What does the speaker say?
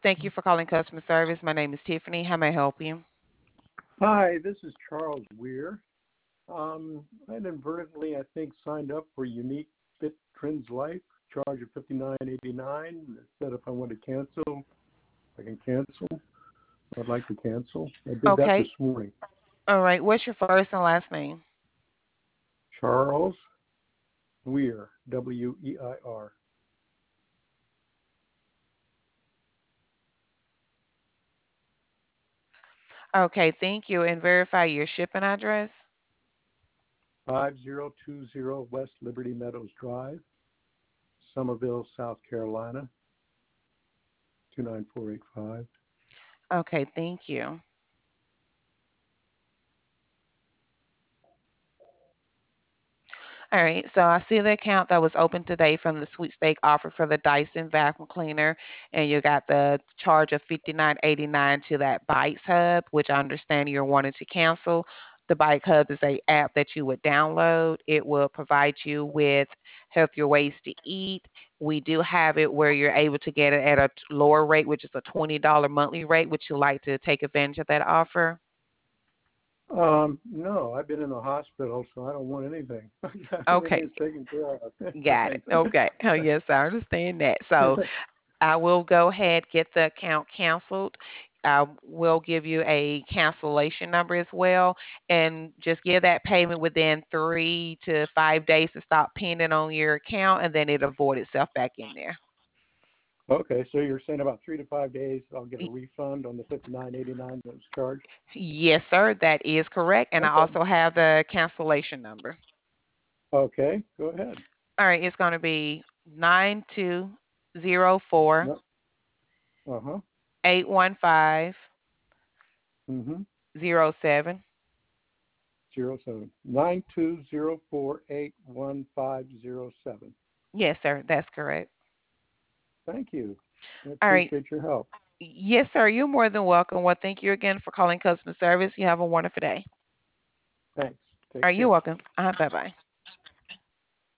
Thank you for calling customer service. My name is Tiffany. How may I help you? Hi, this is Charles Weir. I inadvertently, I think, signed up for Unique Fit Trends Life, charge of $59.89. It said if I want to cancel, I can cancel. I'd like to cancel. I did that this Okay. morning. All right. What's your first and last name? Charles Weir, Weir. Okay. Thank you. And verify your shipping address. 5020 West Liberty Meadows Drive, Somerville, South Carolina, 29485. Okay. Thank you. All right. So I see the account that was open today from the sweepstake offer for the Dyson vacuum cleaner, and you got the charge of 59.89 to that Bites Hub, which I understand you're wanting to cancel. The Bite Hub is a app that you would download. It will provide you with healthier ways to eat. We do have it where you're able to get it at a lower rate, which is a $20 monthly rate. Would you like to take advantage of that offer? No, I've been in the hospital, so I don't want anything. Okay, Everything's taken care of. got it. Thanks. Okay. Oh, yes, I understand that. So I will go ahead get the account canceled. I will give you a cancellation number as well, and just give that payment within 3 to 5 days to stop pending on your account, and then it'll void itself back in there. Okay, so you're saying about 3 to 5 days, I'll get a Y- refund on the 59.89 that was charged? Yes, sir, that is correct, and I Okay. also have the cancellation number. Okay, go ahead. All right, it's going to be 9204 No. Uh-huh. 815 Mm-hmm. 07. 0792048150. Yes, sir, that's correct. Thank you. I All right. appreciate your help. Yes, sir. You're more than welcome. Well, thank you again for calling customer service. You have a wonderful day. Thanks. Are Take you care. welcome? Bye bye.